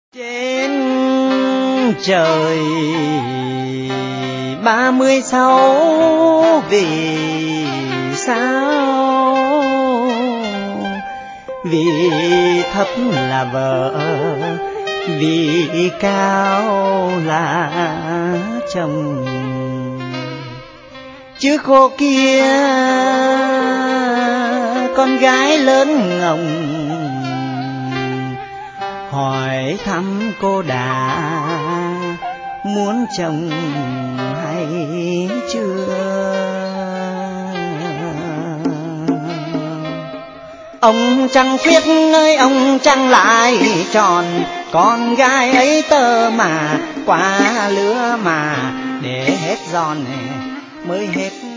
Trên trời 36 vì sao? Vì thấp là vợ, vì cao là chồng. Chứ khô kia con gái lớn ngồng, hỏi thăm cô đã muốn chồng hay chưa. Ông trăng khuyết ơi ông trăng lại tròn, con gái ấy tơ mà quá lứa mà, để hết giòn mới hết